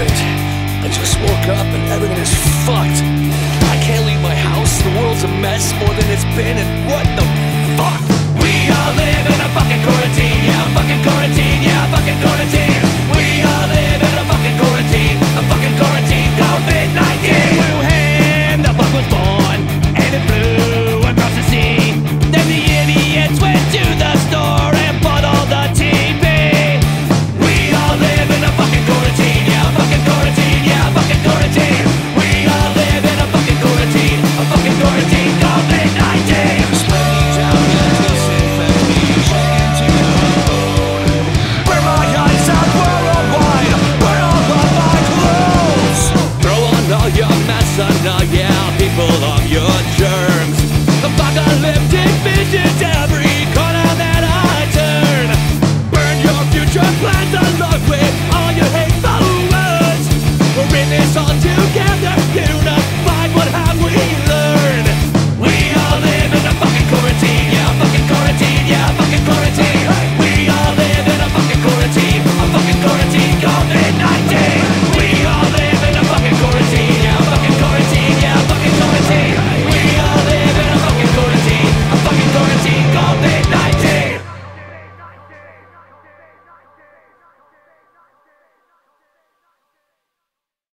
shit. I just woke up and everything is fucked. I can't leave my house, the world's a mess more than it's been, and what the fuck? We all live in a fucking quarantine, yeah, fucking quarantine, yeah, fucking quarantine. We all live in a fucking quarantine COVID-19. Wuhan, the fuck was born, and it flew across the sea. Then the idiots went to the store and bought all the TP. We all live in a fucking quarantine, yeah, fucking quarantine, yeah, fucking quarantine. We all live in a fucking quarantine COVID-19. Spreading out the disinfectation to code. Where my eyes are worldwide, where all of my clothes. Throw on all your masks on all, yeah, people of your germs. Apocalyptic visions every corner that I turn. Burn your future plans